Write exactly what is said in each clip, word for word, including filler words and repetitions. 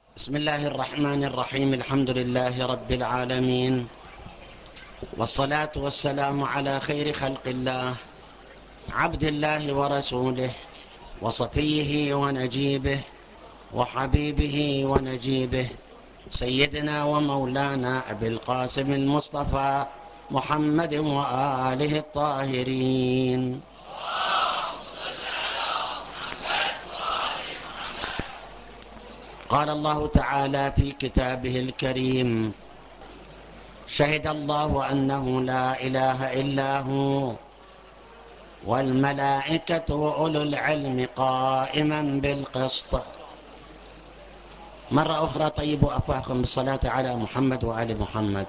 بسم الله الرحمن الرحيم. الحمد لله رب العالمين، والصلاة والسلام على خير خلق الله، عبد الله ورسوله، وصفيه ونجيبه، وحبيبه ونجيبه، سيدنا ومولانا أبي القاسم المصطفى محمد وآله الطاهرين. قال الله تعالى في كتابه الكريم: شهد الله أنه لا إله إلا هو والملائكة وأولو العلم قائما بالقسط. مرة أخرى طيبوا أفواهكم بالصلاة على محمد وآل محمد.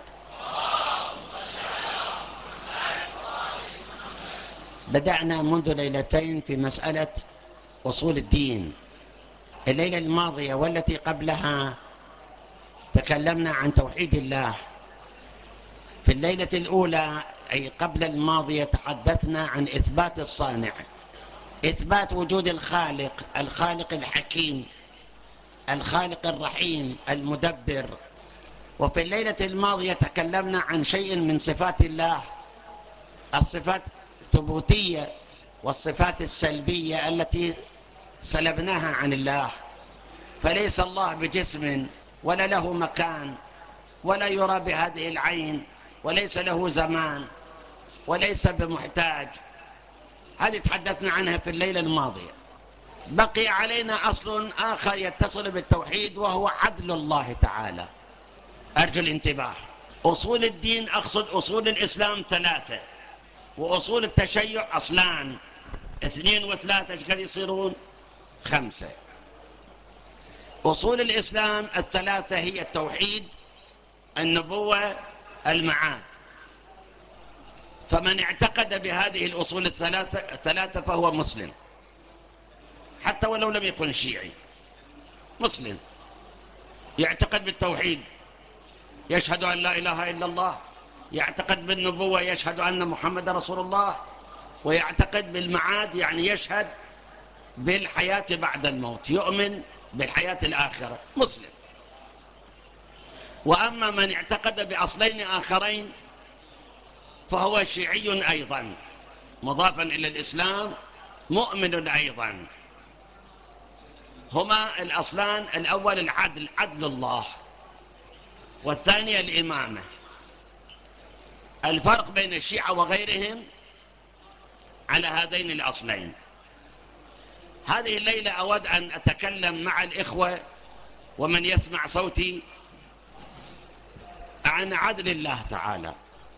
بدأنا منذ ليلتين في مسألة أصول الدين. الليلة الماضية والتي قبلها تكلمنا عن توحيد الله. في الليلة الأولى أي قبل الماضية تحدثنا عن إثبات الصانع، إثبات وجود الخالق، الخالق الحكيم، الخالق الرحيم المدبر. وفي الليلة الماضية تكلمنا عن شيء من صفات الله، الصفات الثبوتية والصفات السلبية التي سلبناها عن الله. فليس الله بجسم ولا له مكان ولا يرى بهذه العين، وليس له زمان، وليس بمحتاج. هذه تحدثنا عنها في الليلة الماضية. بقي علينا أصل آخر يتصل بالتوحيد وهو عدل الله تعالى. أرجو الانتباه. أصول الدين أقصد أصول الإسلام ثلاثة، وأصول التشيع أصلان، اثنين وثلاثة ايش قد يصيرون؟ خمسة. أصول الإسلام الثلاثة هي التوحيد، النبوة، المعاد. فمن اعتقد بهذه الأصول الثلاثة الثلاثة فهو مسلم، حتى ولو لم يكن شيعي. مسلم يعتقد بالتوحيد، يشهد أن لا إله إلا الله، يعتقد بالنبوة، يشهد أن محمد رسول الله، ويعتقد بالمعاد يعني يشهد بالحياة بعد الموت، يؤمن بالحياة الآخرة. مسلم. وأما من اعتقد بأصلين آخرين فهو شيعي أيضا، مضافا إلى الإسلام، مؤمن أيضا. هما الأصلان: الأول العدل، عدل الله، والثانية الإمامة. الفرق بين الشيعة وغيرهم على هذين الأصلين. هذه الليلة أود أن أتكلم مع الإخوة ومن يسمع صوتي عن عدل الله تعالى.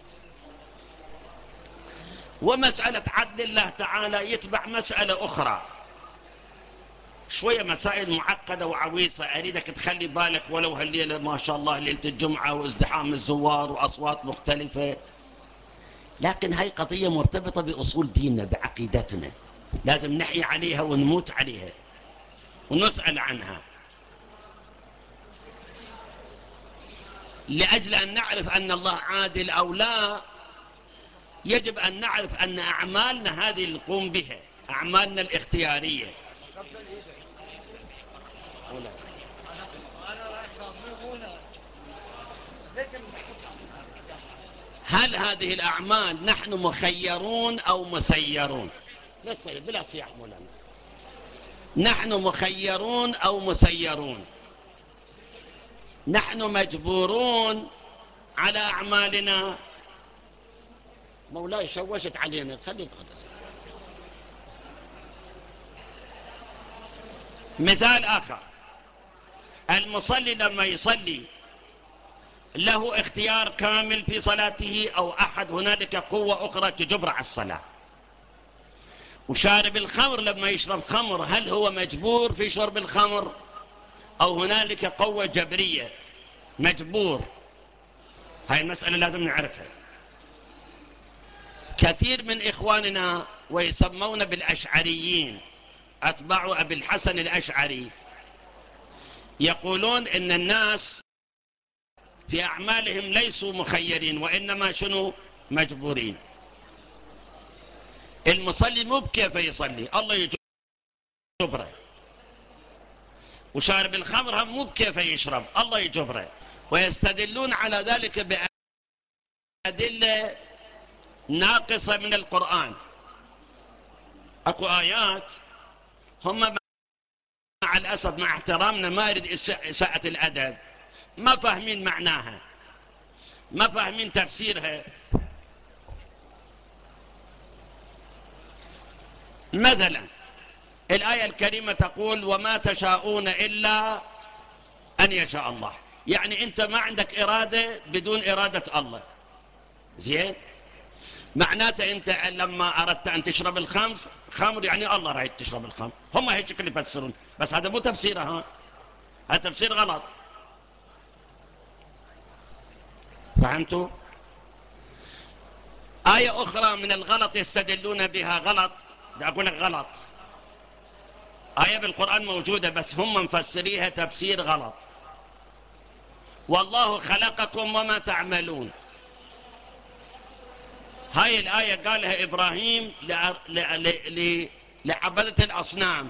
ومسألة عدل الله تعالى يتبع مسألة أخرى، شوية مسائل معقدة وعويصة، أريدك تخلي بالك. ولو هالليلة ما شاء الله ليلة الجمعة وازدحام الزوار وأصوات مختلفة، لكن هاي قضية مرتبطة بأصول ديننا، بعقيدتنا، لازم نحيا عليها ونموت عليها ونسأل عنها. لأجل أن نعرف أن الله عادل أو لا، يجب أن نعرف أن أعمالنا هذه اللي نقوم بها، أعمالنا الاختيارية، هل هذه الأعمال نحن مخيرون أو مسيرون؟ لسه بلا صياح مولانا. نحن مخيرون أو مسيرون؟ نحن مجبورون على أعمالنا؟ مولاي شوشت علينا، خلي تغدر. مثال آخر: المصلي لما يصلي له اختيار كامل في صلاته، أو أحد هنالك قوة أخرى تجبر على الصلاة. وشارب الخمر لما يشرب خمر، هل هو مجبور في شرب الخمر أو هنالك قوة جبرية؟ مجبور. هاي المسألة لازم نعرفها. كثير من إخواننا ويسمون بالأشعريين، أتباع أبي الحسن الأشعري، يقولون إن الناس في أعمالهم ليسوا مخيرين، وإنما شنو؟ مجبورين. المصلي مو بكيف يصلي، الله يجبره. وشارب الخمر هم مو بكيفه يشرب، الله يجبره. ويستدلون على ذلك بأدلة ناقصة من القرآن. اكو آيات هم مع الأسف مع احترامنا ما أريد إساءة الأدب ما فاهمين معناها، ما فاهمين تفسيرها. مثلا الآية الكريمة تقول وما تشاءون إلا أن يشاء الله، يعني أنت ما عندك إرادة بدون إرادة الله. زين، معناته أنت لما أردت أن تشرب الخمر خمر يعني الله رايد تشرب الخمر، هم هيك اللي يفسرون، بس هذا مو تفسيرها، هذا تفسير غلط. فهمتوا؟ آية أخرى من الغلط يستدلون بها غلط، أقول لك غلط، آية بالقرآن موجودة بس هم مفسريها تفسير غلط. والله خلقكم وما تعملون، هاي الآية قالها إبراهيم لعبدة الأصنام.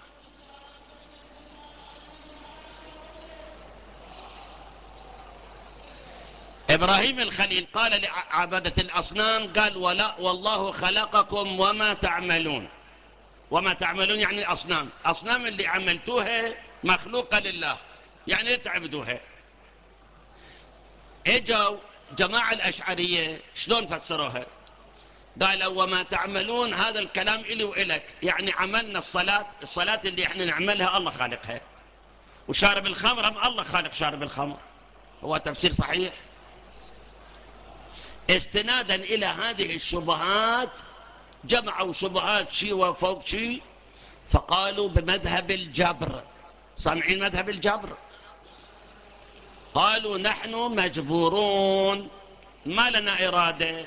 إبراهيم الخليل قال لعبدة الأصنام قال ولا والله خلقكم وما تعملون. وما تعملون يعني الأصنام، أصنام اللي عملتوها مخلوقة لله، يعني لا تعبدوها. اجوا جماعة الأشعرية شلون فسروها؟ قالوا وما تعملون هذا الكلام إلي وإلك، يعني عملنا الصلاة، الصلاة اللي احنا نعملها الله خالقها، وشارب الخمر هم الله خالق شارب الخمر. هو تفسير صحيح؟ استنادا إلى هذه الشبهات جمعوا شبهات شيء وفوق شيء، فقالوا بمذهب الجبر. سامعين مذهب الجبر؟ قالوا نحن مجبورون ما لنا إرادة.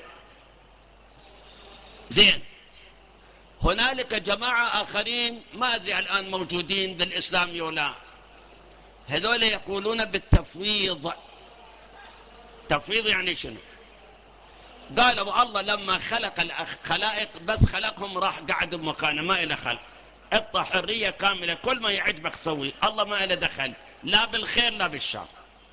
زين، هنالك جماعة آخرين ما أدري الآن موجودين بالإسلام ولا، هذول يقولون بالتفويض. تفويض يعني شنو؟ قالوا الله لما خلق الخلائق بس خلقهم راح قعد بمكانه ما إله خلق، اعطى حرية كاملة كل ما يعجبك سوي، الله ما إله دخل لا بالخير لا بالشر.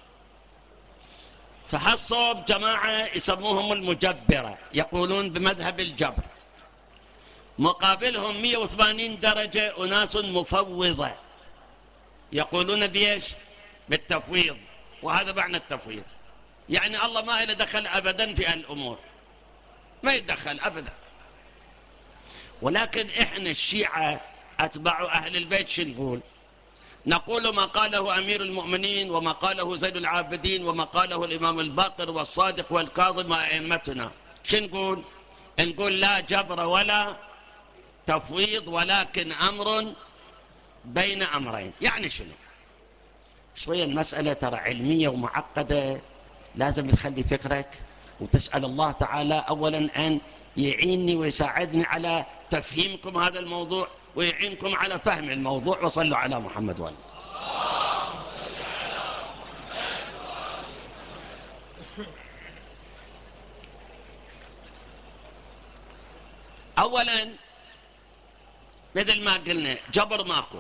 فحصوا جماعة يسموهم المجبرة يقولون بمذهب الجبر، مقابلهم مئة وثمانين درجة أناس مفوضة يقولون بيش بالتفويض. وهذا معنى التفويض، يعني الله ما إله دخل أبدا في الأمور، ما يدخل أبدا. ولكن إحنا الشيعة أتباع أهل البيت شو نقول؟ نقول ما قاله أمير المؤمنين وما قاله زين العابدين وما قاله الإمام الباقر والصادق والكاظم وأئمتنا. شو نقول؟ نقول لا جبر ولا تفويض ولكن أمر بين أمرين. يعني شنو؟ شوية المسألة ترى علمية ومعقدة، لازم تخلي فكرك وتسأل الله تعالى أولا أن يعيني ويساعدني على تفهيمكم هذا الموضوع ويعينكم على فهم الموضوع. وصلوا على محمد وآله. أولا مثل ما قلنا جبر ماكو،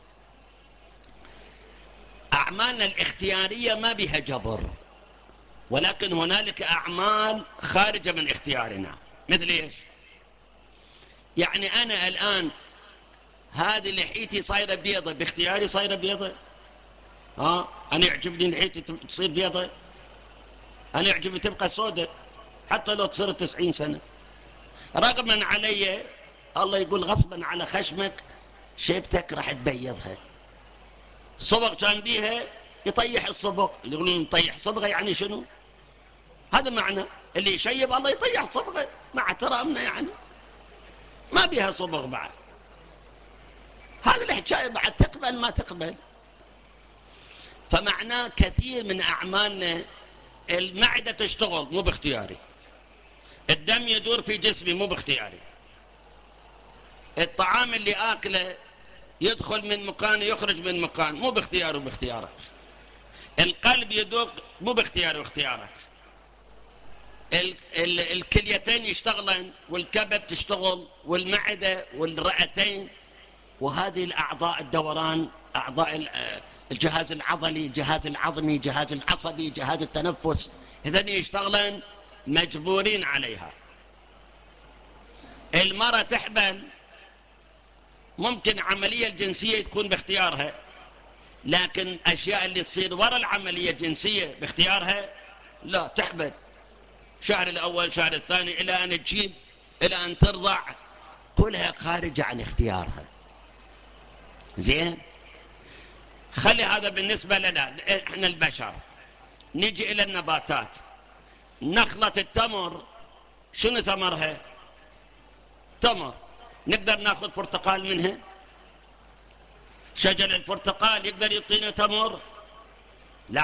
أعمالنا الاختيارية ما بها جبر، ولكن هنالك أعمال خارجة من اختيارنا. مثل إيش؟ يعني أنا الآن هذه لحيتي صايرة بيضة باختياري صايرة بيضة؟ ها؟ أنا يعجبني لحيتي تصير بيضة؟ أنا يعجبني تبقى سودة حتى لو تصير تسعين سنة؟ رغما علي الله يقول غصبا على خشمك شيبتك راح تبيضها. صبغ كان بيها يطيح الصبغ، يقولون يطيح صبغة يعني شنو؟ هذا معنى اللي يشيب الله يطيح صبغة، مع احترامنا يعني ما بيها صبغ بعد. هذا الحكاية بعد تقبل ما تقبل. فمعناه كثير من أعمالنا المعدة تشتغل مو باختياري، الدم يدور في جسمي مو باختياري، الطعام اللي آكله يدخل من مكان يخرج من مكان مو باختياره باختيارك، القلب يدق مو باختياره واختيارك، ال ال الكليتين يشتغلن والكبد تشتغل والمعدة والرئتين، وهذه الأعضاء الدوران أعضاء الجهاز العضلي، الجهاز العظمي، الجهاز العصبي، جهاز التنفس، إذن يشتغلن مجبورين عليها. المرأة تحبل ممكن عملية الجنسية تكون باختيارها، لكن أشياء اللي تصير وراء العملية الجنسية باختيارها لا، تحبل شهر الأول شهر الثاني إلى أن تجيب إلى أن ترضع، كلها خارجة عن اختيارها. زين، خلي هذا بالنسبة لنا احنا البشر. نجي إلى النباتات. نخلة التمر شنو ثمرها؟ تمر. نقدر ناخذ برتقال منها؟ شجر البرتقال يقدر يعطينا تمر؟ لا.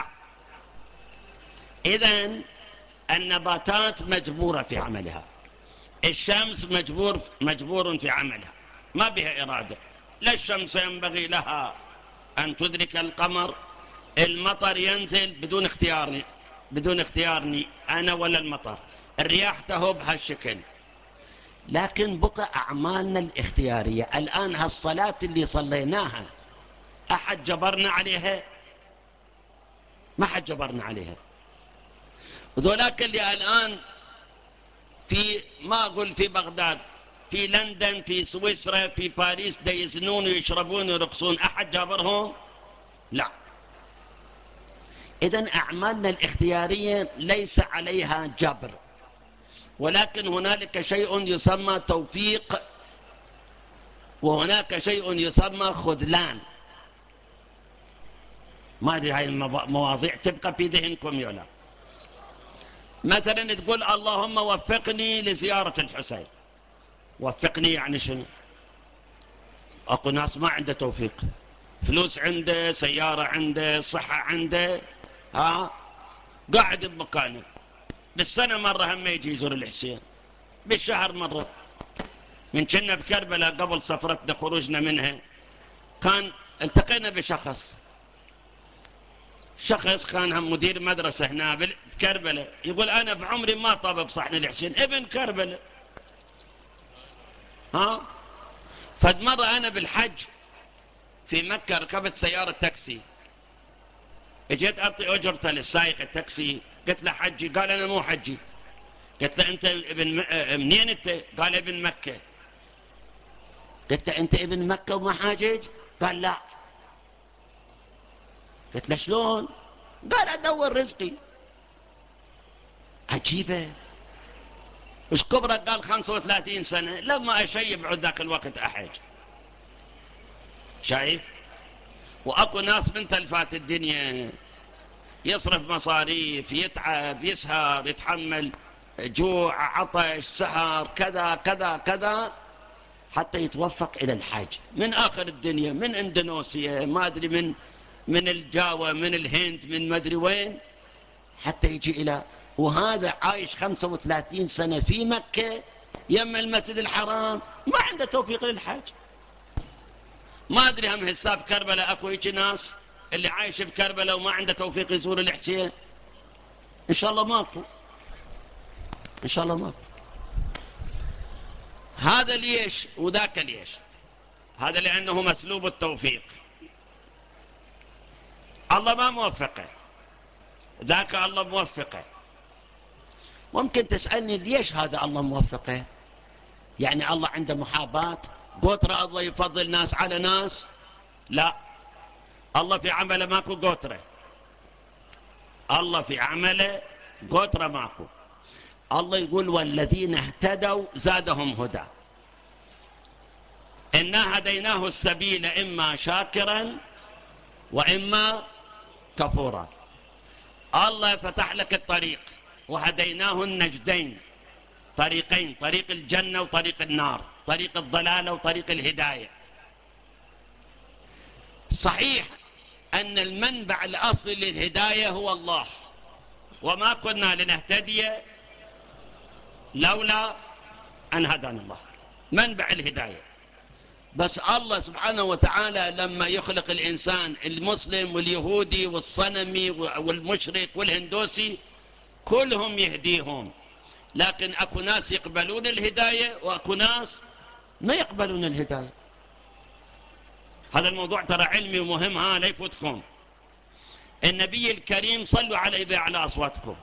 إذن النباتات مجبورة في عملها، الشمس مجبور مجبور في عملها، ما بها إرادة. لا الشمس ينبغي لها أن تدرك القمر، المطر ينزل بدون اختيارني بدون اختيارني أنا ولا المطر، الرياح تهب هالشكل. لكن بقى أعمالنا الاختيارية. الآن هالصلاة اللي صليناها أحد جبرنا عليها؟ ما حد جبرنا عليها. ذولاك اللي الآن في، ما أقول في بغداد، في لندن، في سويسرا، في باريس، دا يزنون ويشربون ويرقصون، أحد جابرهم؟ لا. إذن أعمالنا الاختيارية ليس عليها جبر، ولكن هنالك شيء يسمى توفيق، وهناك شيء يسمى خذلان. ما أدري هاي المواضيع تبقى في ذهنكم يولا. مثلا تقول اللهم وفقني لزيارة الحسين. وفقني يعني شنو؟ اكو ناس ما عنده توفيق، فلوس عنده، سيارة عنده، صحة عنده، ها قاعد بمكانه، بالسنة مرة هم يجي يزور الحسين، بالشهر مرة. من كنا بكربلاء قبل سفرتنا خروجنا منها، كان التقينا بشخص شخص كان هم مدير مدرسة هنا بكربلاء، يقول أنا بعمري ما طاب بصحن الحسين، ابن كربلاء. ها فد مرة أنا بالحج في مكة ركبت سيارة تاكسي، اجيت أعطي أجرته للسائق التاكسي، قلت له حجي، قال أنا مو حجي. قلت له أنت ابن م... منين أنت؟ قال ابن مكة. قلت له أنت ابن مكة وما حاجج؟ قال لا. قلت له شلون؟ قال أدور رزقي. عجيبة. ايش كبره؟ قال خمسة وثلاثين سنة، لما أشيب عد ذاك الوقت أحج. شايف؟ وأكو ناس من تلفات الدنيا يصرف مصاريف، يتعب، يسهر، يتحمل جوع، عطش، سهر، كذا كذا كذا، حتى يتوفق إلى الحج من آخر الدنيا، من اندونيسيا، ما أدري من من الجاوة، من الهند، من ما أدري وين، حتى يجي إلى، وهذا عايش خمسة وثلاثين سنة في مكة يم المسجد الحرام، ما عنده توفيق للحج. ما أدري هم حساب كربلاء أكو هيك ناس اللي عايش بكربلاء وما عنده توفيق يزور الحسين؟ إن شاء الله ماكو، إن شاء الله ماكو. هذا ليش وذاك ليش؟ هذا لأنه مسلوب التوفيق، الله ما موفقه، ذاك الله موفقه. ممكن تسألني ليش هذا الله موفقه؟ يعني الله عنده محاباة؟ قطرة الله يفضل ناس على ناس؟ لا، الله في عمله ماكو قطرة، الله في عمله قطرة ماكو. الله يقول والذين اهتدوا زادهم هدى، إنا هديناه السبيل إما شاكرا وإما كفورا. الله فتح لك الطريق، وهديناه النجدين، طريقين، طريق الجنة وطريق النار، طريق الضلالة وطريق الهداية. صحيح أن المنبع الأصلي للهداية هو الله، وما كنا لنهتدي لولا أن هدانا الله، منبع الهداية. بس الله سبحانه وتعالى لما يخلق الإنسان، المسلم واليهودي والصنمي والمشرك والهندوسي كلهم يهديهم، لكن أكو ناس يقبلون الهداية وأكو ناس ما يقبلون الهداية. هذا الموضوع ترى علمي ومهم، ها لا يفوتكم. النبي الكريم صلوا عليه بأعلى أصواتكم.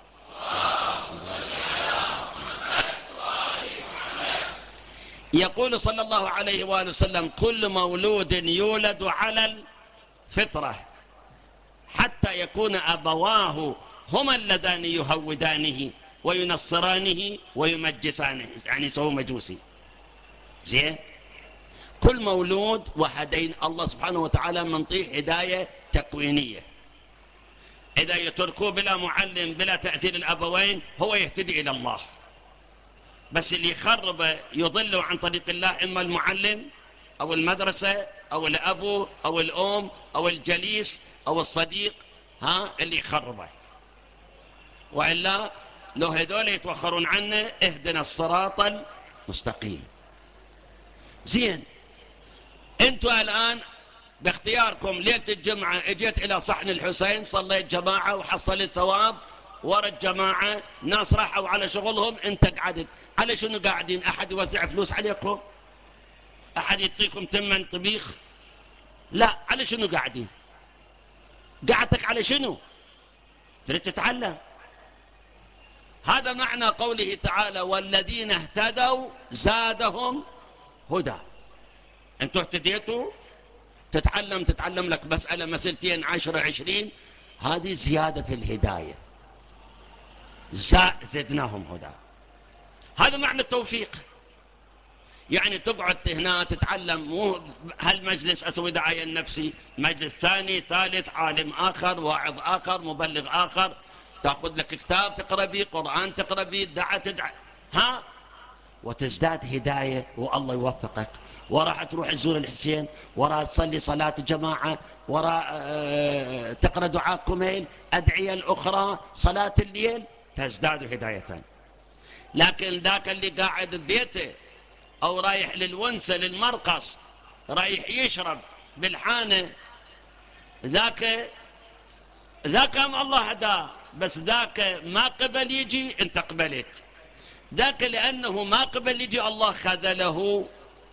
يقول صلى الله عليه وآله وسلم: كل مولود يولد على الفطرة حتى يكون أبواه هما اللذان يهودانه وينصرانه ويمجسانه، يعني سوى مجوسي. زين، كل مولود وهدين الله سبحانه وتعالى منطيه هداية تكوينية. إذا يتركوه بلا معلم بلا تأثير الأبوين هو يهتدي إلى الله، بس اللي يخرب يضل عن طريق الله إما المعلم أو المدرسة أو الأبو أو الأم أو الجليس أو الصديق، ها اللي يخربه. وإلا لو هذول يتوخرون عنه اهدنا الصراط المستقيم. زين، انتوا الآن باختياركم ليلة الجمعة اجيت إلى صحن الحسين، صليت جماعة وحصلت ثواب، ورا الجماعة ناس راحوا على شغلهم، انت قعدت على شنو قاعدين؟ أحد يوزع فلوس عليكم؟ أحد يعطيكم تمن طبيخ؟ لا، على شنو قاعدين؟ قعدتك على شنو؟ تريد تتعلم. هذا معنى قوله تعالى: والذين اهتدوا زادهم هدى. انتوا اهتديتوا، تتعلم تتعلم لك مسألة مسألتين عشرة عشرين، هذه زيادة في الهداية، زدناهم هدى. هذا معنى التوفيق. يعني تقعد هنا تتعلم، مو هالمجلس أسوي دعاية النفسي، مجلس ثاني ثالث، عالم آخر، واعظ آخر، مبلغ آخر، تأخذ لك كتاب تقرأ به، قرآن تقرأ به، دعاء تدعى، ها، وتزداد هداية والله يوفقك. وراح تروح تزور الحسين، وراح تصلي صلاة جماعة، وراح اه تقرأ دعاء كميل، أدعية الأخرى، صلاة الليل، تزداد هداية. لكن ذاك اللي قاعد ببيته أو رايح للونسة للمرقص، رايح يشرب بالحانة، ذاك ذاك أم الله هداه، بس ذاك ما قبل يجي، انت قبلت. ذاك لأنه ما قبل يجي الله خذله.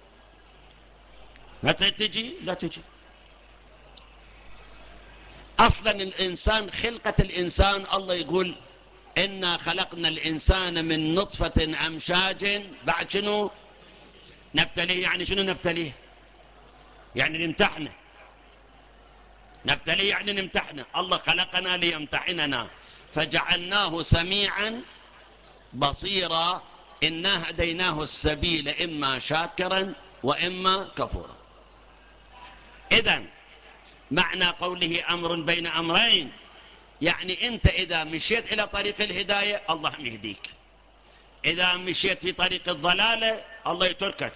متى تجي؟ لا تجي. أصلا الإنسان، خلقة الإنسان الله يقول: إنا خلقنا الإنسان من نطفة أمشاج بعد شنو؟ نبتليه. يعني شنو نبتليه؟ يعني نمتحنه. نبتليه يعني نمتحنه. الله خلقنا ليمتحننا فجعلناه سميعا بصيرا إنا هديناه السبيل إما شاكرا وإما كفورا. إذن معنى قوله أمر بين أمرين، يعني أنت إذا مشيت إلى طريق الهداية الله يهديك، إذا مشيت في طريق الضلالة الله يتركك.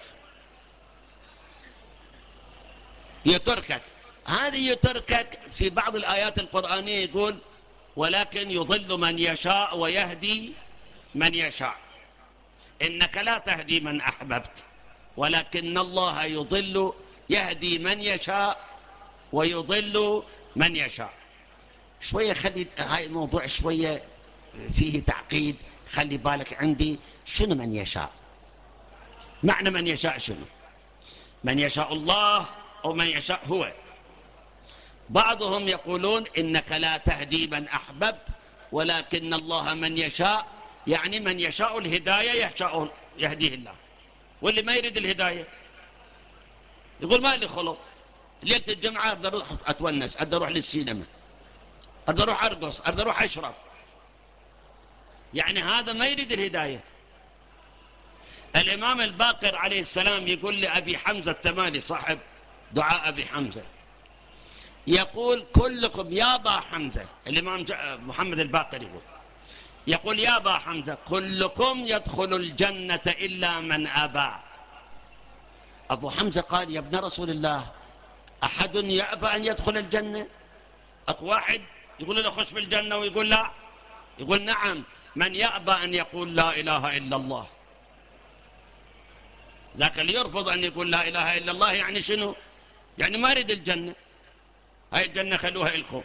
يتركك هذه يتركك في بعض الآيات القرآنية يقول: ولكن يضل من يشاء ويهدي من يشاء. إنك لا تهدي من أحببت ولكن الله يضل، يهدي من يشاء ويضل من يشاء. شوية خلي هاي الموضوع شوية فيه تعقيد، خلي بالك عندي. شنو من يشاء؟ معنى من يشاء شنو؟ من يشاء الله أو من يشاء هو؟ بعضهم يقولون إنك لا تهدي من أحببت ولكن الله من يشاء، يعني من يشاء الهداية يشاء يهديه الله، واللي ما يريد الهداية يقول ما لي خلق، ليلة الجمعة أقدر أروح أتونس، أقدر أروح للسينما، أقدر أروح أرقص، أقدر أروح أشرب، يعني هذا ما يريد الهداية. الإمام الباقر عليه السلام يقول لأبي حمزة التمالي صاحب دعاء أبي حمزة، يقول: كلكم يا أبا حمزة. الإمام محمد الباقر يقول يقول يا أبا حمزة كلكم يدخل الجنة إلا من أبى. أبو حمزة قال: يا ابن رسول الله، أحد يأبى أن يدخل الجنة؟ أكو واحد يقول له خش بالجنة ويقول لا؟ يقول: نعم، من يأبى أن يقول لا إله إلا الله. لكن اللي يرفض أن يقول لا إله إلا الله يعني شنو؟ يعني ما يريد الجنة. هاي الجنة خلوها إلكم.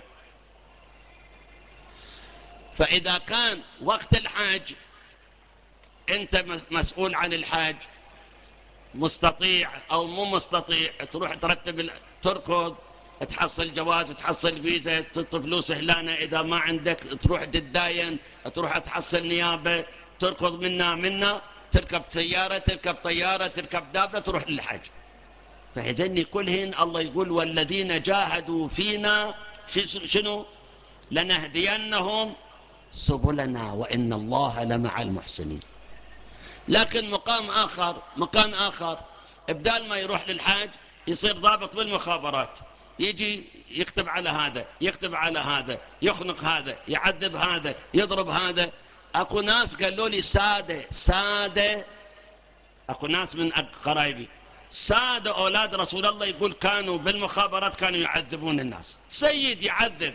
فإذا كان وقت الحاج أنت مسؤول عن الحاج، مستطيع أو مو مستطيع، تروح ترتب تركض تحصل جواز، تحصل فيزا، تحط فلوس هلانة، إذا ما عندك تروح تتداين، تروح تحصل نيابة، تركض منا منا، تركب سيارة، تركب طيارة، تركب دابة، تروح للحج. فهذني كلهن الله يقول والذين جاهدوا فينا شنو؟ لنهدينهم سبلنا وإن الله لمع المحسنين. لكن مقام آخر، مكان آخر، بدال ما يروح للحاج يصير ضابط بالمخابرات، يجي يكتب على هذا، يكتب على هذا، يخنق هذا، يعذب هذا، يضرب هذا. اكو ناس قالوا لي ساده ساده، اكو ناس من قرايبي ساده اولاد رسول الله يقول كانوا بالمخابرات كانوا يعذبون الناس. سيد يعذب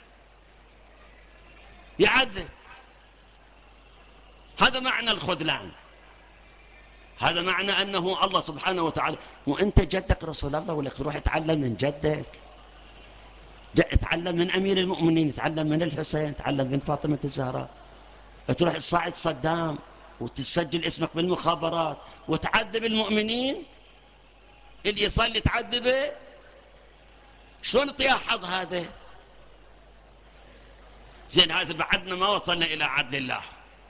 يعذب، هذا معنى الخذلان، هذا معنى أنه الله سبحانه وتعالى. وأنت جدك رسول الله ولك تروح اتعلم من جدك، اتعلم من أمير المؤمنين، اتعلم من الحسين، اتعلم من فاطمة الزهراء، تروح تصعد صدام وتسجل اسمك بالمخابرات وتعذب المؤمنين اللي يصلي تعذبه. شلون طيا حظ هذا؟ زين هذا بعدنا ما وصلنا إلى عدل الله.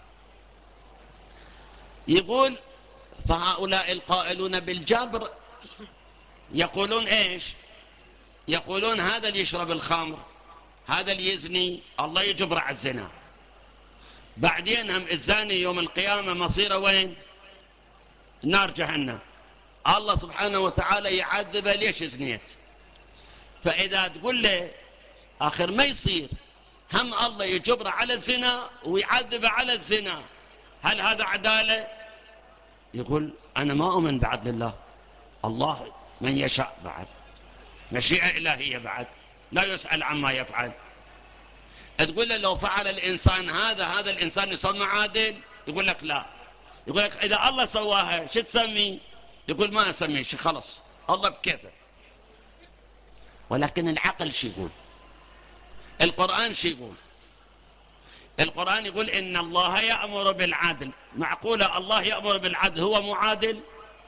يقول فهؤلاء القائلون بالجبر يقولون ايش؟ يقولون هذا اللي يشرب الخمر، هذا اللي يزني، الله يجبر على الزنا. بعدين هم الزاني يوم القيامة مصيره وين؟ نار جهنم. الله سبحانه وتعالى يعذبه ليش زنيت. فإذا تقول له آخر ما يصير هم الله يجبر على الزنا ويعذبه على الزنا، هل هذا عدالة؟ يقول أنا ما أؤمن بعدل الله، الله من يشاء بعد، مشيئة إلهية بعد، لا يسأل عما يفعل. تقول له لو فعل الإنسان هذا هذا الإنسان يسمى عادل؟ يقول لك لا. يقول لك إذا الله سواها شو تسمي؟ يقول ما أسميه شيء، خلص الله بكيفه. ولكن العقل شو يقول؟ القرآن شو يقول؟ القرآن يقول إن الله يأمر بالعدل. معقولة الله يأمر بالعدل هو معادل؟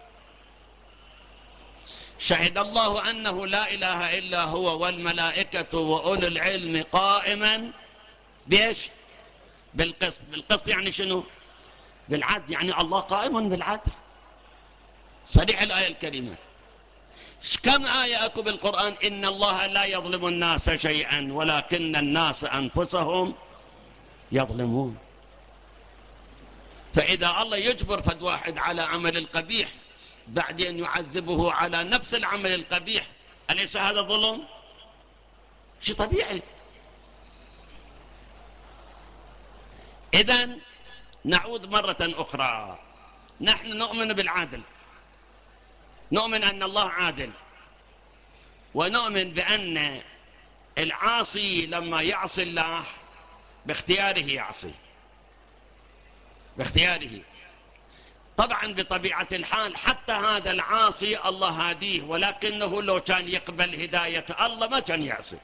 شهد الله أنه لا إله إلا هو والملائكة وأولو العلم قائما بيش؟ بالقسط. بالقسط يعني شنو؟ بالعدل، يعني الله قائم بالعدل. صريح الآية الكريمة. كم آية أكو بالقرآن إن الله لا يظلم الناس شيئا ولكن الناس أنفسهم يظلمون. فإذا الله يجبر فد واحد على عمل القبيح بعدين يعذبه على نفس العمل القبيح، أليس هذا ظلم؟ شيء طبيعي. إذن نعود مرة أخرى، نحن نؤمن بالعدل، نؤمن أن الله عادل، ونؤمن بأن العاصي لما يعصي الله باختياره يعصي، باختياره. طبعا بطبيعة الحال حتى هذا العاصي الله هاديه، ولكنه لو كان يقبل هداية الله ما كان يعصي.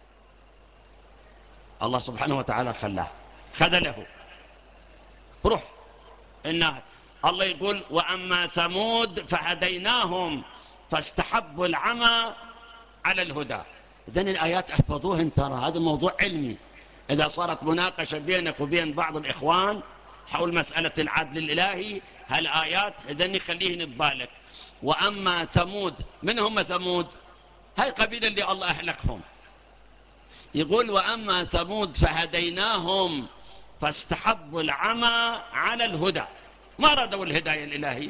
الله سبحانه وتعالى خلاه، خذله، روح. إن الله يقول وأما ثمود فهديناهم فاستحبوا العمى على الهدى. إذن الآيات احفظوهن، ترى هذا موضوع علمي. إذا صارت مناقشة بينك وبين بعض الإخوان حول مسألة العدل الإلهي هالآيات إذن خليهن ببالك. وأما ثمود، من هم ثمود؟ هاي قبيلة اللي الله أهلكهم. يقول وأما ثمود فهديناهم فاستحبوا العمى على الهدى، ما ردوا الهداية الإلهية،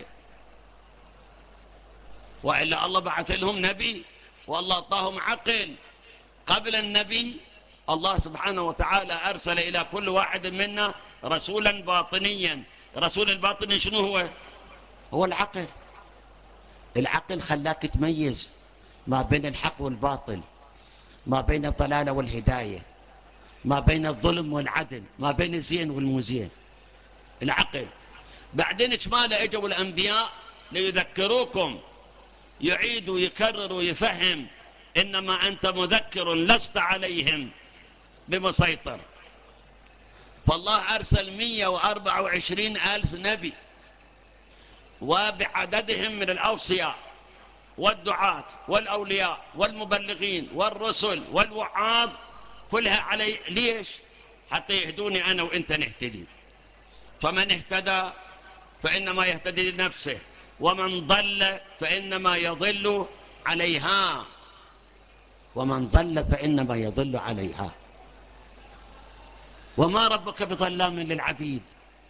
وإلا الله بعث لهم نبي والله أعطاهم عقل. قبل النبي الله سبحانه وتعالى أرسل إلى كل واحد منا رسولا باطنيا. رسول الباطني شنو هو؟ هو العقل. العقل خلاك تميز ما بين الحق والباطل، ما بين الضلال والهداية، ما بين الظلم والعدل، ما بين الزين والمزين. العقل. بعدين اجماله اجوا الأنبياء ليذكروكم، يعيد ويكرر ويفهم إنما أنت مذكر لست عليهم بمسيطر. فالله أرسل مئة وأربعة وعشرين ألف نبي وبعددهم من الأوصياء، والدعاة والأولياء والمبلغين والرسل والوعاظ كلها علي. ليش؟ حتى يهدوني أنا وإنت نهتدي. فمن اهتدى فإنما يهتدي لنفسه، ومن ضل فإنما يضل عليها، ومن ضل فإنما يضل عليها. وما ربك بظلام للعبيد.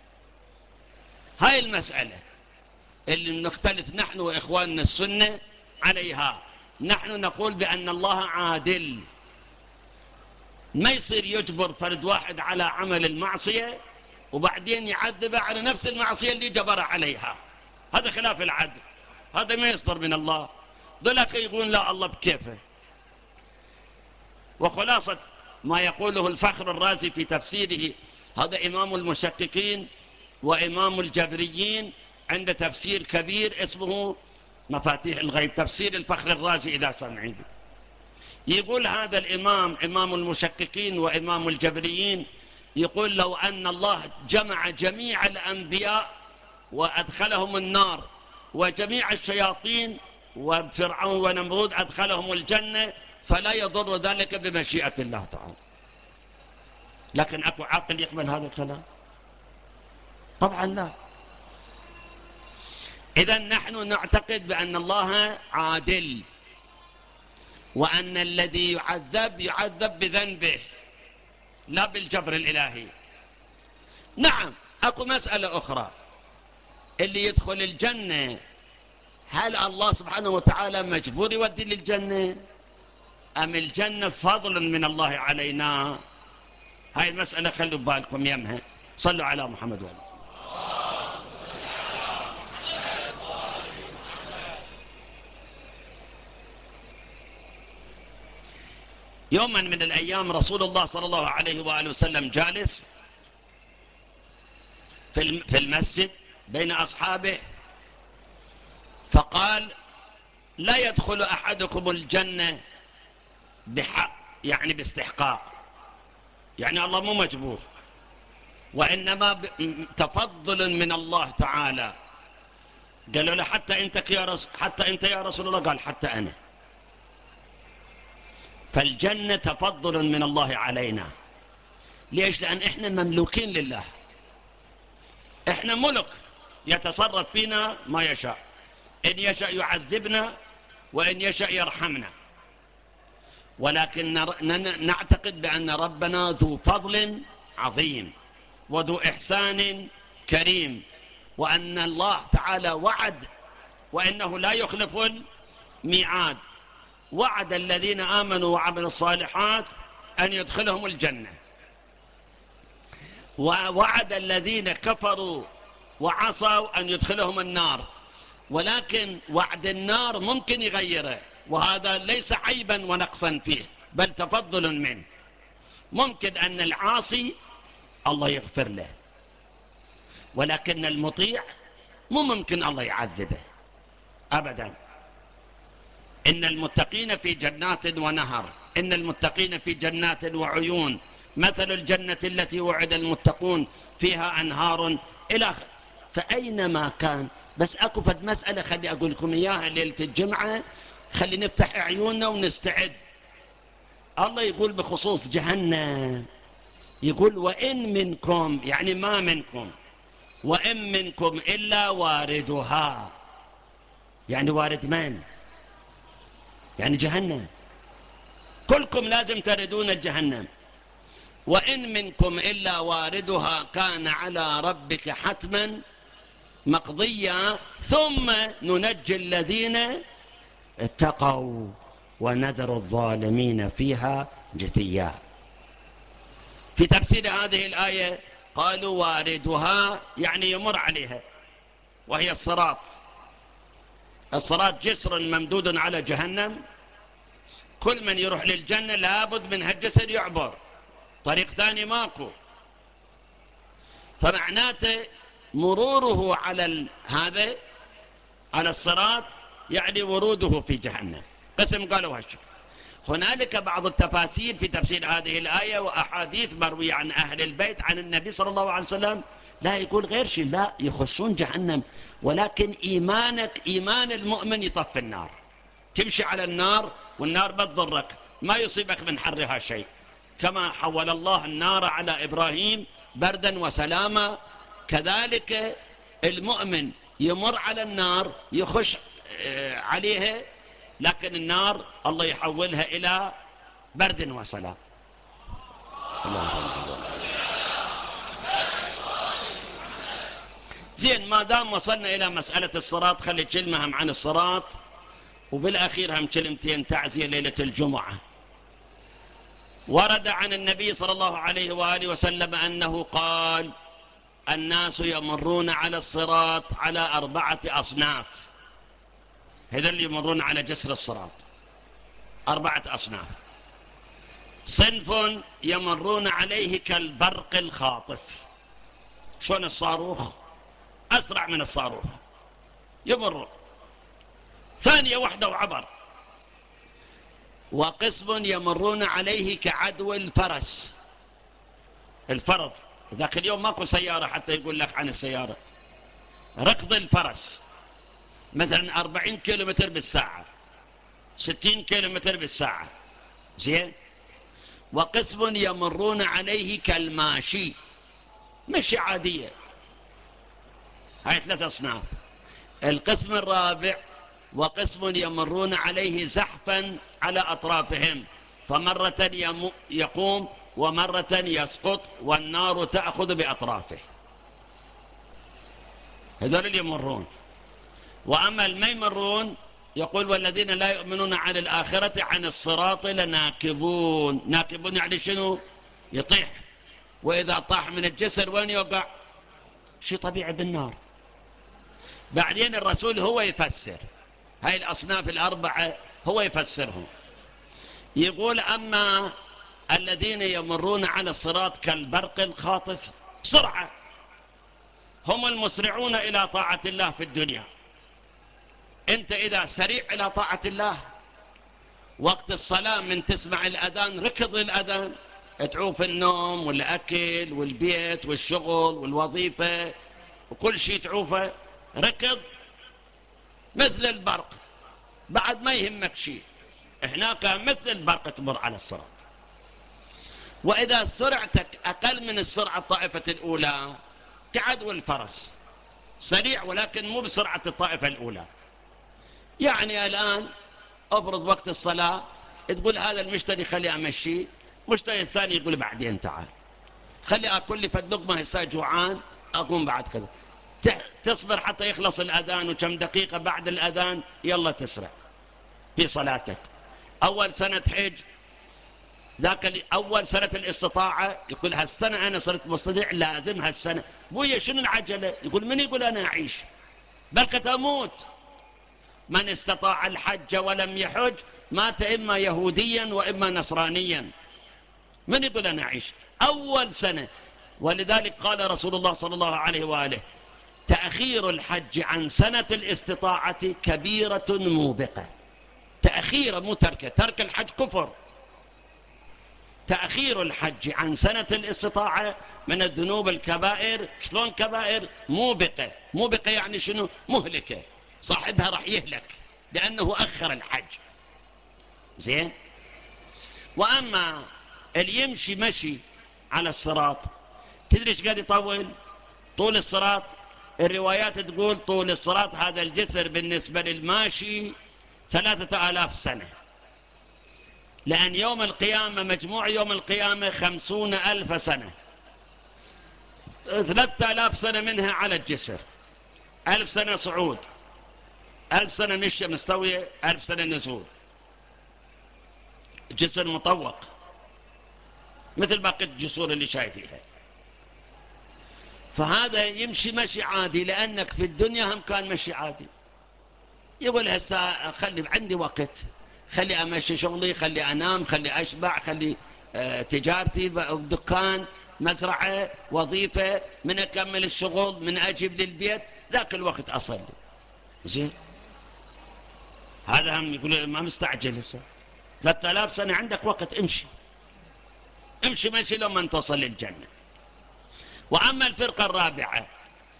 هاي المسألة اللي نختلف نحن وإخواننا السنة عليها. نحن نقول بأن الله عادل، ما يصير يجبر فرد واحد على عمل المعصية وبعدين يعذبه على نفس المعصية اللي جبر عليها. هذا خلاف العدل، هذا ما يصدر من الله. ذلك يقول لا الله بكيفه. وخلاصة ما يقوله الفخر الرازي في تفسيره، هذا إمام المشككين وإمام الجبريين، عند تفسير كبير اسمه مفاتيح الغيب، تفسير الفخر الرازي إذا سمعين. يقول هذا الإمام إمام المشككين وإمام الجبريين، يقول لو أن الله جمع جميع الأنبياء وأدخلهم النار وجميع الشياطين وفرعون ونمرود أدخلهم الجنة فلا يضر ذلك بمشيئة الله تعالى. لكن أكو عاقل يقبل هذا الكلام؟ طبعا لا. إذا نحن نعتقد بأن الله عادل، وأن الذي يعذب يعذب بذنبه لا بالجبر الإلهي. نعم أكو مسألة أخرى، اللي يدخل الجنة هل الله سبحانه وتعالى مجبور يودي للجنة أم الجنة فضل من الله علينا؟ هاي المسألة خلوا بالكم يمها. صلوا على محمد وعلى يوما من الأيام رسول الله صلى الله عليه وآله وسلم جالس في المسجد بين أصحابه، فقال لا يدخل أحدكم الجنة بحق، يعني باستحقاق، يعني الله مو مجبور، وإنما تفضل من الله تعالى. قالوا له حتى أنت يا رسول حتى أنت يا رسول الله؟ قال حتى أنا. فالجنة تفضل من الله علينا. ليش؟ لأن إحنا مملوكين لله، إحنا ملك يتصرف فينا ما يشاء، إن يشاء يعذبنا وإن يشاء يرحمنا. ولكن نعتقد بأن ربنا ذو فضل عظيم وذو إحسان كريم، وأن الله تعالى وعد وإنه لا يخلف الميعاد. وعد الذين آمنوا وعملوا الصالحات أن يدخلهم الجنة، ووعد الذين كفروا وعصوا أن يدخلهم النار. ولكن وعد النار ممكن يغيره، وهذا ليس عيبا ونقصا فيه بل تفضل منه. ممكن أن العاصي الله يغفر له، ولكن المطيع مو ممكن الله يعذبه أبدا. إن المتقين في جنات ونهر، إن المتقين في جنات وعيون، مثل الجنة التي وعد المتقون فيها أنهار إلى آخره. فأينما كان، بس أكو فد مسألة خلي أقول لكم إياها ليلة الجمعة، خلي نفتح عيوننا ونستعد. الله يقول بخصوص جهنم، يقول وإن منكم، يعني ما منكم، وإن منكم إلا واردها. يعني وارد من؟ يعني جهنم، كلكم لازم تردون الجهنم. وإن منكم إلا واردها كان على ربك حتما مقضيا ثم ننجي الذين اتقوا ونذر الظالمين فيها جثيا. في تفسير هذه الآية قالوا واردها يعني يمر عليها، وهي الصراط. الصراط جسر ممدود على جهنم، كل من يروح للجنة لابد من هالجسر يعبر، طريق ثاني ماكو. فمعناته مروره على هذا على الصراط يعني وروده في جهنم. قسم قالوا هالشكل. هنالك بعض التفاسير في تفسير هذه الآية وأحاديث مروية عن أهل البيت عن النبي صلى الله عليه وسلم، لا يقول غير شيء، لا يخشون جهنم، ولكن إيمانك إيمان المؤمن يطفي النار. تمشي على النار والنار ما تضرك، ما يصيبك من حرها شيء. كما حول الله النار على إبراهيم بردا وسلاما، كذلك المؤمن يمر على النار يخش عليها، لكن النار الله يحولها إلى برد وسلام. زين، ما دام وصلنا إلى مسألة الصراط، خلي كلمة هم عن الصراط، وبالأخير هم كلمتين تعزية ليلة الجمعة. ورد عن النبي صلى الله عليه وآله وسلم أنه قال: الناس يمرون على الصراط على أربعة أصناف. هذا اللي يمرون على جسر الصراط أربعة أصناف. صنف يمرون عليه كالبرق الخاطف، شلون الصاروخ، أسرع من الصاروخ يمر ثانية واحدة وعبر. وقسم يمرون عليه كعدو الفرس. الفرض ذاك اليوم ماكو سيارة حتى يقول لك عن السيارة، ركض الفرس مثلا أربعين كيلومتر بالساعة، ستين كيلومتر بالساعة. زين. وقسم يمرون عليه كالماشي، مشي عادية. هاي ثلاث أصناف. القسم الرابع: وقسم يمرون عليه زحفا على أطرافهم، فمرة يقوم ومرة يسقط والنار تأخذ بأطرافه. هذول اللي يمرون. وأما اللي يمرون يقول: والذين لا يؤمنون عن الآخرة عن الصراط لناكبون. ناكبون يعني شنو؟ يطيح، وإذا طاح من الجسر وين يوقع؟ شيء طبيعي بالنار. بعدين الرسول هو يفسر هاي الأصناف الأربعة، هو يفسرهم. يقول: أما الذين يمرون على الصراط كالبرق الخاطف، بسرعة، هم المسرعون إلى طاعة الله في الدنيا. أنت إذا سريع إلى طاعة الله، وقت الصلاة من تسمع الأذان ركض للأذان، تعوف النوم والأكل والبيت والشغل والوظيفة وكل شيء تعوفه، ركض مثل البرق، بعد ما يهمك شيء. هناك مثل البرق تمر على الصراط. وإذا سرعتك أقل من السرعة الطائفة الأولى كعدو الفرس، سريع ولكن مو بسرعة الطائفة الأولى. يعني الآن أفرض وقت الصلاة تقول هذا المشتري خلي أمشي، مشتري الثاني يقول بعدين تعال، خلي أكل لي فد لقمة هسه جوعان أقوم بعد كذا. تصبر حتى يخلص الأذان وكم دقيقة بعد الأذان يلا تسرع في صلاتك. أول سنة حج، ذاك أول سنة الاستطاعة يقول هالسنة أنا صرت مستطيع لازم هالسنة. بويا شنو العجلة؟ يقول من يقول أنا أعيش؟ بلكة أموت. من استطاع الحج ولم يحج مات إما يهوديا وإما نصرانيا. من يقول أنا أعيش؟ أول سنة. ولذلك قال رسول الله صلى الله عليه وآله: تأخير الحج عن سنة الاستطاعة كبيرة موبقة. تأخير مو تركه، ترك الحج كفر. تأخير الحج عن سنة الاستطاعة من الذنوب الكبائر. شلون كبائر؟ موبقة. موبقة يعني شنو؟ مهلكة، صاحبها راح يهلك لأنه أخر الحج. زين. وأما اللي يمشي مشي على الصراط، تدري ايش قاعد يطول؟ طول الصراط الروايات تقول طول الصراط هذا الجسر بالنسبة للماشي ثلاثة آلاف سنة، لأن يوم القيامة مجموع يوم القيامة خمسون ألف سنة، ثلاثة آلاف سنة منها على الجسر، ألف سنة صعود، ألف سنة مشي مستوية، ألف سنة نزول. جسر مطوق مثل باقي الجسور اللي شايفيها. فهذا يمشي مشي عادي، لأنك في الدنيا هم كان مشي عادي. يقول هسه خلي عندي وقت، خلي أمشي شغلي، خلي أنام، خلي أشبع، خلي آه تجارتي، دكان، مزرعة، وظيفة، من أكمل الشغل، من أجيب للبيت، ذاك الوقت أصلي. زين. هذا هم يقول ما مستعجل هسه، ثلاثة آلاف سنة عندك وقت، امشي امشي مشي لما تصل للجنة. وأما الفرقة الرابعة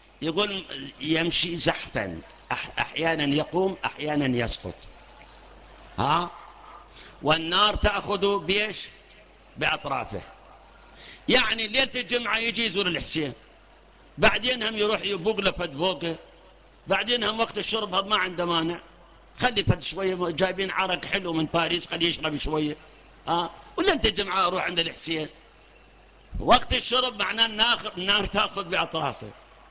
يقول يمشي زحفا، أحيانا يقوم أحيانا يسقط. ها، والنار تأخذ بيش بأطرافه. يعني ليلة الجمعة يجي يزور الحسين، بعدين هم يروح يبوق له فد بوقه، بعدين هم وقت الشرب هم ما عنده مانع، خلي فد شوية جايبين عرق حلو من باريس خليه يشرب شوية. ها، وليلة الجمعة أروح عند الحسين. وقت الشرب معناه النار تأخذ بأطرافه،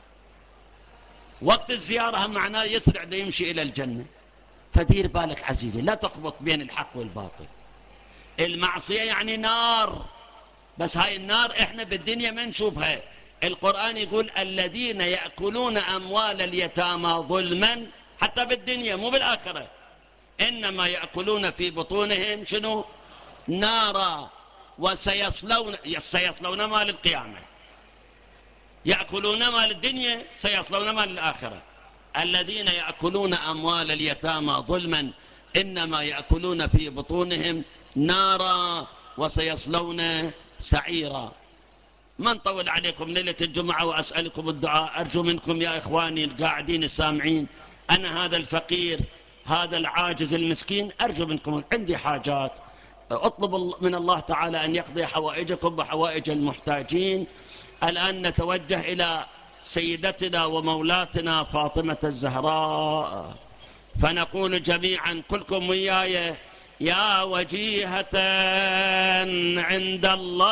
وقت الزيارة هم معناه يسرع ده يمشي إلى الجنة. فدير بالك عزيزي، لا تخبط بين الحق والباطل. المعصية يعني نار، بس هاي النار احنا بالدنيا ما نشوفها. القرآن يقول الذين يأكلون أموال اليتامى ظلما، حتى بالدنيا مو بالآخرة، إنما يأكلون في بطونهم شنو؟ نارا، وسيصلون، سيصلون مال القيامة. يأكلون مال الدنيا سيصلون مال الآخرة. الذين يأكلون أموال اليتامى ظلما إنما يأكلون في بطونهم نارا وسيصلون سعيرا. ما نطول عليكم ليلة الجمعة، وأسألكم الدعاء. أرجو منكم يا إخواني القاعدين السامعين، أنا هذا الفقير هذا العاجز المسكين، أرجو منكم، عندي حاجات، أطلب من الله تعالى أن يقضي حوائجكم وحوائج المحتاجين. الآن نتوجه إلى سيدتنا ومولاتنا فاطمة الزهراء، فنقول جميعا كلكم وياي: يا وجيهة عند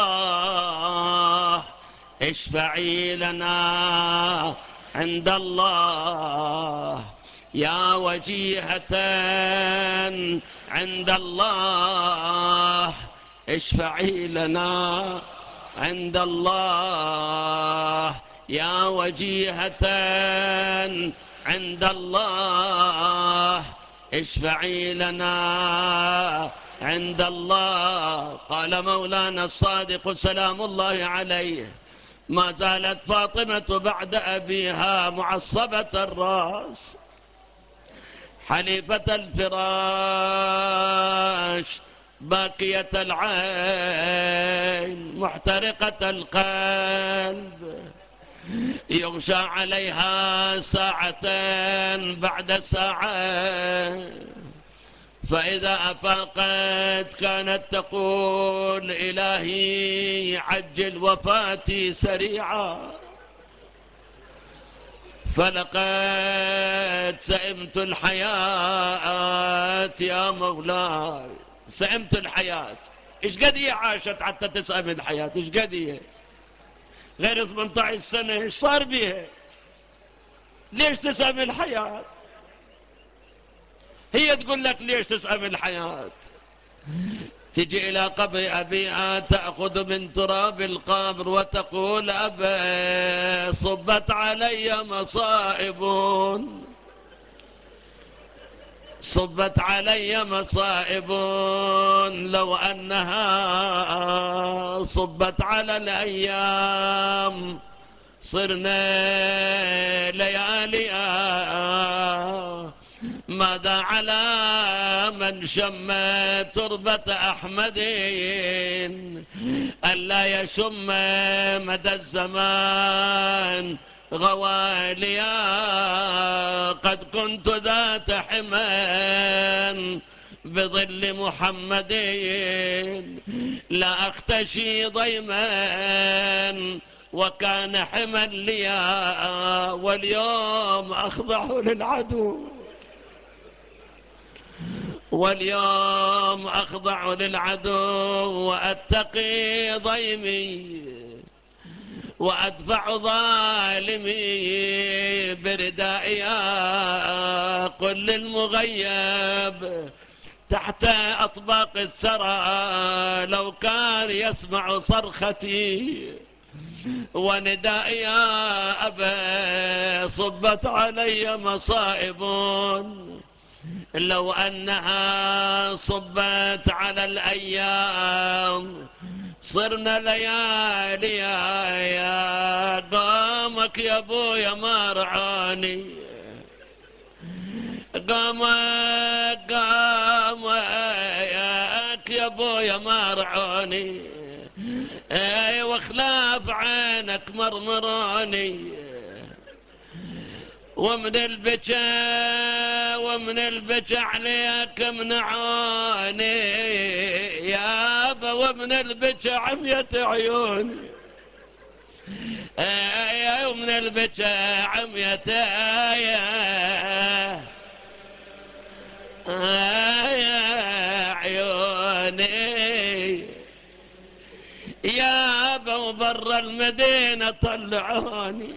الله اشفعي لنا عند الله، يا وجيهة عند الله اشفعي لنا عند الله، يا وجيهة عند الله اشفعي لنا عند الله. قال مولانا الصادق سلام الله عليه: ما زالت فاطمة بعد أبيها معصبة الرأس حليفة الفراش باقية العين محترقة القلب، يغشى عليها ساعة بعد ساعة، فإذا أفاقت كانت تقول: إلهي عجل وفاتي سريعا، فلقد سئمت الحياة يا مولاي، سئمت الحياة. إيش قد هي عاشت حتى تسأم الحياة؟ إيش قد هي؟ غير ثمانية عشر سنة، إيش صار بيها؟ ليش تسأم الحياة؟ هي تقول لك ليش تسأم الحياة. تجي إلى قبر أبيها تأخذ من تراب القبر وتقول: أبا صبت علي مصائب، صبت علي مصائب، لو أنها صبت على الأيام صرنا لياليا. ماذا على من شم تربة أحمد ألا يشم مدى الزمان غواليا. قد كنت ذات حمان بظل محمد لا أختشي ضيما وكان حما ليا، واليوم أخضع للعدو، واليوم أخضع للعدو وأتقي ضيمي وأدفع ظالمي بردائي. قل للمغيب تحت أطباق الثرى لو كان يسمع صرختي وندائي: يا أبا صبت علي مصائب، لو أنها صبت على الأيام صرنا ليالي. يا قامك يا ابويا ما رعاني، قامك قامك يا ابويا ما رعاني، اي وخلاف عينك مرمراني، ومن البكاء ومن البكى عليك منعوني، يابا ومن البكى عمية عيوني، يا ومن البكى عمية يا عيوني، يابا وبر المدينة طلعوني،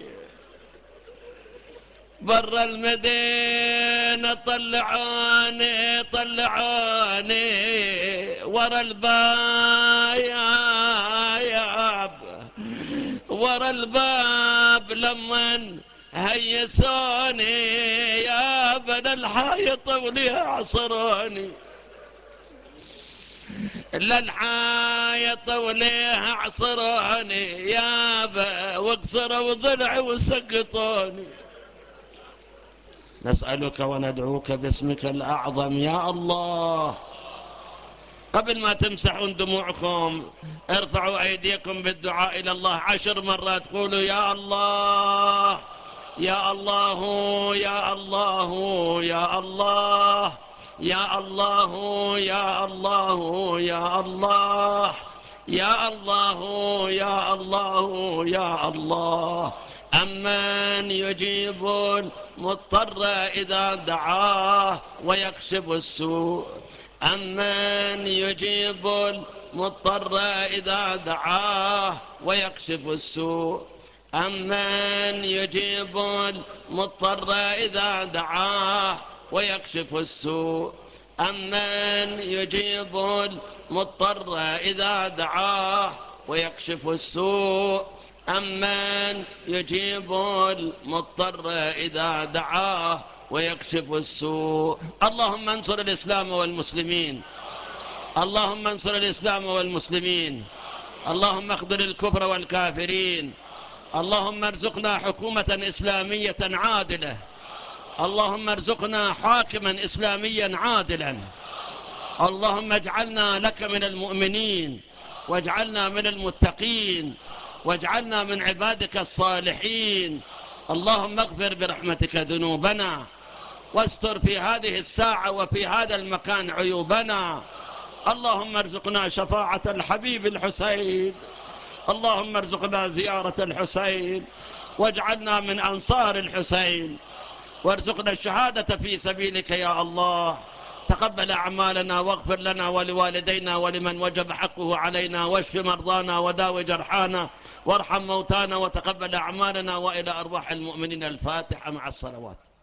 بر المدينة طلعوني طلعوني ورا الباب، ورا الباب لمن هيسوني، يا بنا الحايط وليها عصروني، للحايط وليها عصروني يابا، واكسروا ضلعي وسقطوني. نسألك وندعوك باسمك الأعظم يا الله. قبل ما تمسحون دموعكم ارفعوا أيديكم بالدعاء إلى الله عشر مرات، قولوا يا الله يا الله يا الله يا الله يا الله يا الله يا الله يا الله يا الله يا الله. أمن يجيب المضطر إذا دعاه ويكشف السوء، أمن يجيب المضطر إذا دعاه ويكشف السوء، أمن يجيب المضطر إذا دعاه ويكشف السوء، أمن يجيب المضطر إذا دعاه ويكشف السوء، أمن يجيب المضطر إذا دعاه ويكشف السوء. اللهم انصر الإسلام والمسلمين، اللهم انصر الإسلام والمسلمين، اللهم اخذل الكفر والكافرين، اللهم ارزقنا حكومة إسلامية عادلة، اللهم ارزقنا حاكما إسلاميا عادلا، اللهم اجعلنا لك من المؤمنين، واجعلنا من المتقين، واجعلنا من عبادك الصالحين. اللهم اغفر برحمتك ذنوبنا، واستر في هذه الساعة وفي هذا المكان عيوبنا. اللهم ارزقنا شفاعة الحبيب الحسين، اللهم ارزقنا زيارة الحسين، واجعلنا من أنصار الحسين، وارزقنا الشهادة في سبيلك يا الله. تقبل أعمالنا واغفر لنا ولوالدينا ولمن وجب حقه علينا، واشف مرضانا وداوي جرحانا وارحم موتانا، وتقبل أعمالنا وإلى أرواح المؤمنين. الفاتحة مع الصلوات.